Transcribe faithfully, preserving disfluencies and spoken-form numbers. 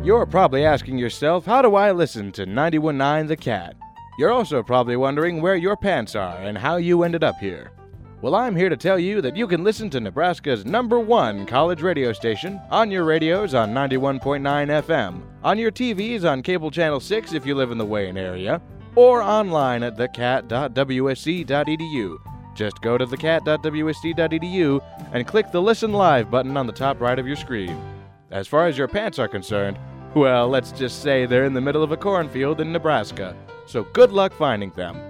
You're probably asking yourself, how do I listen to ninety-one point nine The Cat? You're also probably wondering where your pants are and how you ended up here. Well, I'm here to tell you that you can listen to Nebraska's number one college radio station on your radios on ninety-one point nine F M, on your T Vs on Cable Channel six if you live in the Wayne area, or online at the cat dot w s c dot e d u. Just go to the cat dot w s c dot e d u and click the Listen Live button on the top right of your screen. As far as your pants are concerned, well, let's just say they're in the middle of a cornfield in Nebraska, so good luck finding them.